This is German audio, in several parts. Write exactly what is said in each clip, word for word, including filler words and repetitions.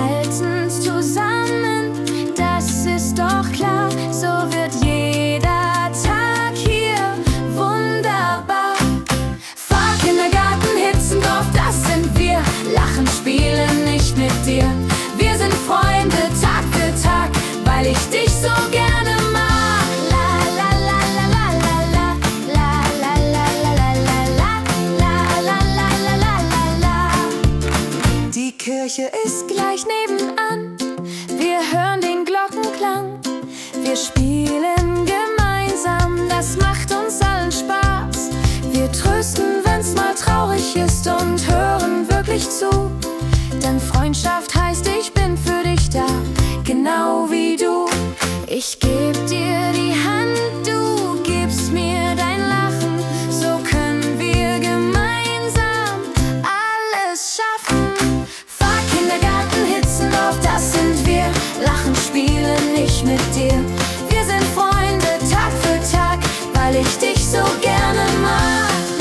halten zusammen, das ist doch klar. So wird jeder Tag hier wunderbar. Pfarrkindergarten Hitzendorf, das sind wir. Lachen, spielen nicht mit dir. Wir sind Freunde Tag für Tag, weil ich dich so gerne mag. Die Kirche ist gleich nebenan, wir hören den Glockenklang. Wir spielen gemeinsam, das macht uns allen Spaß. Wir trösten, wenn's mal traurig ist und hören wirklich zu. Denn Freundschaft heißt, ich bin für dich da, genau wie du. Ich geb dir die Hand, du gibst mir dein Lachen. So können wir gemeinsam alles schaffen. Pfarrkindergarten Hitzendorf, das sind wir. Lachen, spielen nicht mit dir. Wir sind Freunde Tag für Tag, weil ich dich so gerne mag.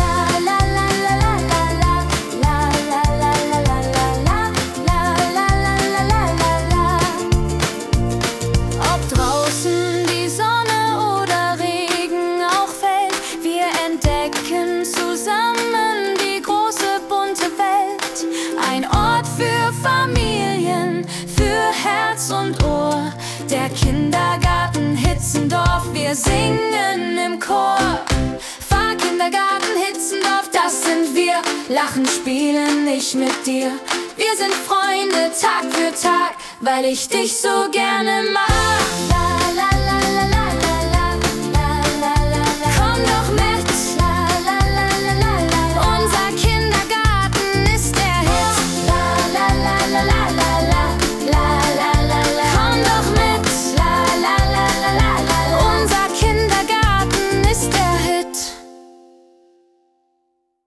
Zusammen die große bunte Welt, ein Ort für Familien, für Herz und Ohr. Der Kindergarten Hitzendorf, wir singen im Chor. Pfarrkindergarten Hitzendorf, das sind wir. Lachen, spielen nicht mit dir. Wir sind Freunde Tag für Tag, weil ich dich so gerne mag.